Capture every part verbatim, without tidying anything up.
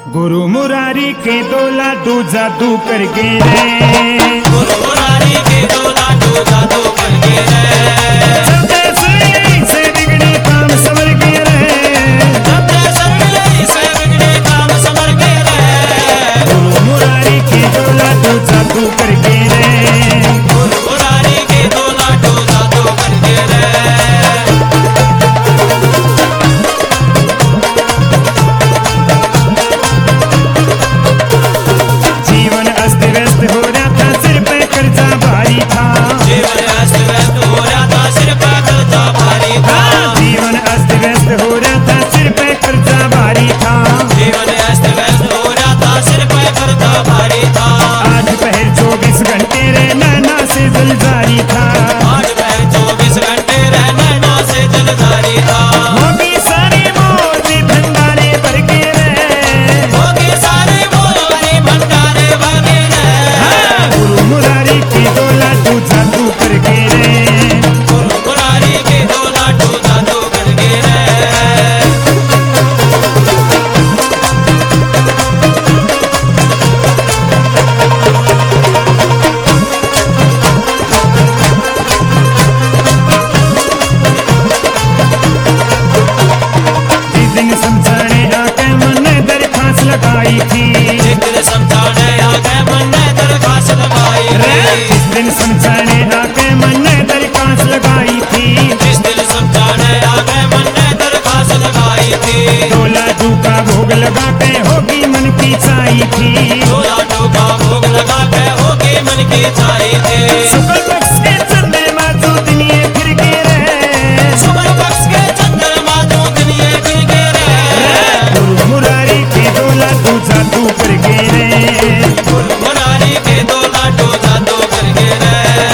गुरु मुरारी के दो लाडू जादू करके रे, गुरु मुरारी के दो लाडू जादू करके रे, जब से से बिगड़े काम संवर के रे, जब से बिगड़े काम संवर के रे, गुरु मुरारी के दो लाडू जादू करके रे, गुरु मुरारी के दो लाडू जादू करके रे। जीवन अस्त व्यस्त हो रहा था, सिर पे कर्जा भारी था, जीवन अस्त व्यस्त हो रहा था, सिर पे कर्जा भारी था, जीवन अस्त व्यस्त हो रहा था, सिर पे कर्जा भारी था, जीवन अस्त व्यस्त हो रहा था, सिर पे कर्जा भारी था, आज पहर चौबीस घंटे रहना से दिल जारी था, आज पहर चौबीस घंटे रहना ना से जलधारी था, होगी सारे मोर भी भंडारे भर के रे, होगी सारे मोर भरे भंडारे भरे रे, गुरु मुरारी के दो लाडू जादू करके रे, गुरु मुरारी के दो लाडू जादू करके रे। जिस दिन समझाने आके मन ने दरखास्त लगाई थी, जिस दिन समझाने आके मन ने दरखास्त लगाई थी, जिस दिन समझाने आके मन ने दरखास्त लगाई थी, जिस दिन समझाने आके मन ने दरखास्त लगाई थी, दो लाडू का भोग लगा के होगी मन की चाई थी, दो लाडू का भोग लगा के होगी मन की चाई थी, शुक्र पक्ष के चंद्रमा जो दुनिया फिर के रे, शुक्र पक्ष के चंद्रमा जो दुनिया फिर के रे, गुरु मुरारी के दो लाडू जादू करके रे, गुरु मुरारी के दो लाडू जादू करके रे।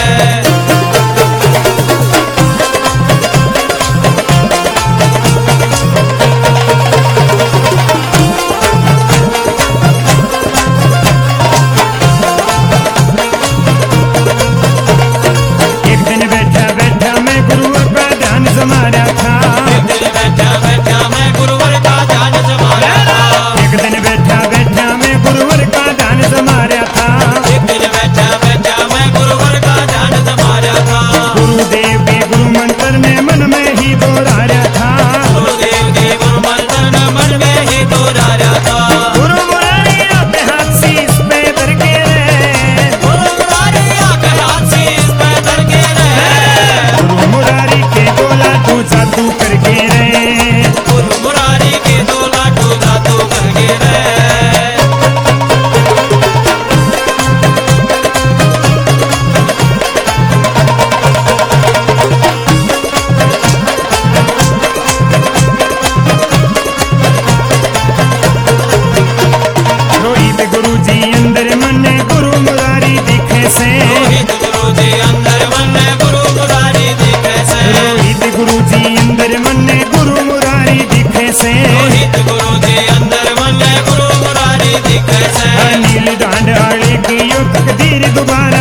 एक दिन बैठा बैठा मैं गुरुवर का ध्यान जमा रहा था, एक दिन बैठा बैठा मैं गुरुवर का ध्यान जमा रहा था, एक दिन बैठा बैठा मैं गुरुवर का ध्यान जमा रहा था, एक दिन बैठा बैठा मैं गुरुवर का ध्यान जमा रहा था, गुरुदेव के गुरु मंत्र ने मन में ही दोहरा रहा था, गुरुदेव के गुरु मंत्र ने मन में ही दोहरा रहा था, गुरु मुरारी आपके हाथ शीश पे धर के रे, गुरु मुरारी आके हाथ शीश पे धर के रे, गुरु मुरारी के दो लाडू जादू करके रे, गुरु मुरारी के दो लाडू जादू करके रे। रोहित गुरु जी अंदर मन गुरु मुरारी दिखे से, रोहित गुरु जी अंदर मन गुरु मुरारी दिखे से, रोहित गुरु जी अंदर मन गुरु मुरारी दिखे से, रोहित गुरु जी अंदर मन गुरु मुरारी दिखे से, अनिल डांड आले की यो तकदीर दुबारा